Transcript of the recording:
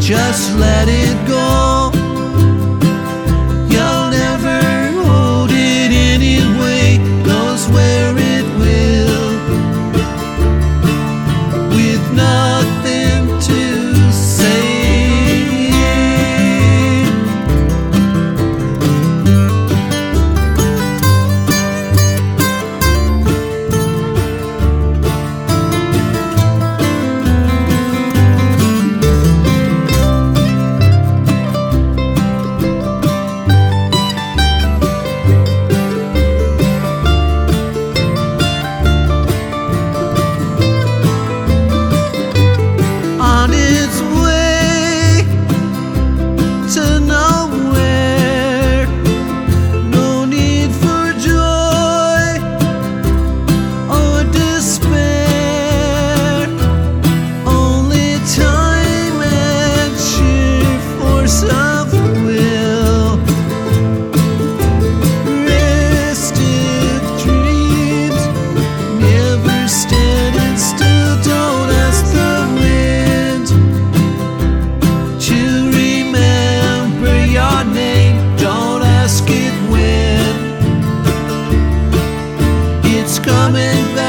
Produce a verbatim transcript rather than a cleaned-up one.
just let it go. You'll never hold it anyway, goes where it will, with nothing to say. On its way to nowhere, no need for joy or despair, only time and sheer force of will. Rested dreams never standing still. Don't ask the wind to remember your name, don't ask it when. It's coming back.